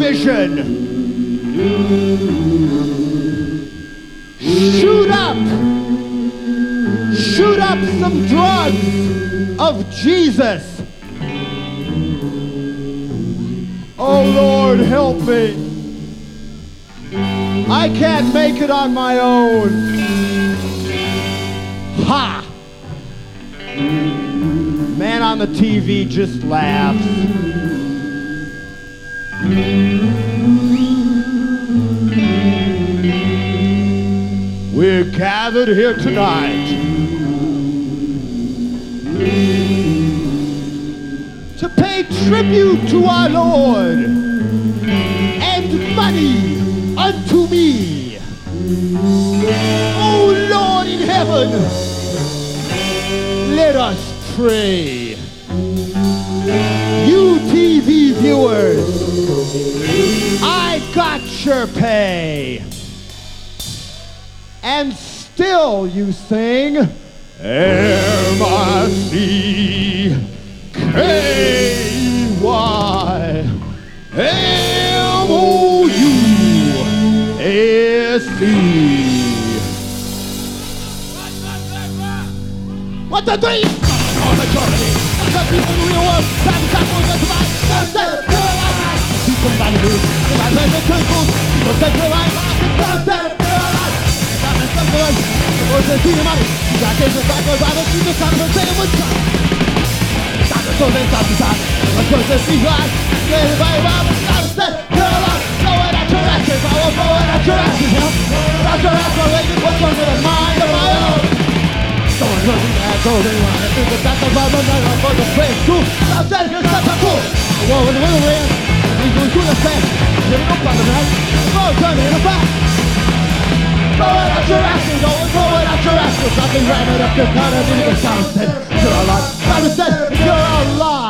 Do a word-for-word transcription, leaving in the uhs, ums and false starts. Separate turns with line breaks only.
television. Shoot up. Shoot up some drugs of Jesus. Oh Lord, help me. I can't make it on my own. Ha! Man on the T V just laughs. We're gathered here tonight to pay tribute to our Lord and money unto me. Oh Lord in heaven, let us pray. You T V viewers, I got your pay. And still you sing M I C K Y M O U S E. What the three? On the majority. The people in the real world. Time to tackle the survive. Sunset. People by the news. I let the circles. People say to life. Sunset. Or the see the money. You got cases back or rather see the sound of a saying what's up. Stop the soul and stop the time. Let's go to the sea line. Let everybody round. Stop the set. Girl up. Throw it at your asses. I will throw it at your asses. At your ass, my lady. What's under the mind of my own? Someone goes in there, goes in there. I think that's the problem. I'm going to play too. Stop setting your stuff up cool. The war with the little man. He's going to the fan. Getting up on the night. Oh, turn it in the back. Throw it at your asses, oh, throw it at your asses. I've been ramming up your gun and in the sunset. You're alive, sunset, you're alive.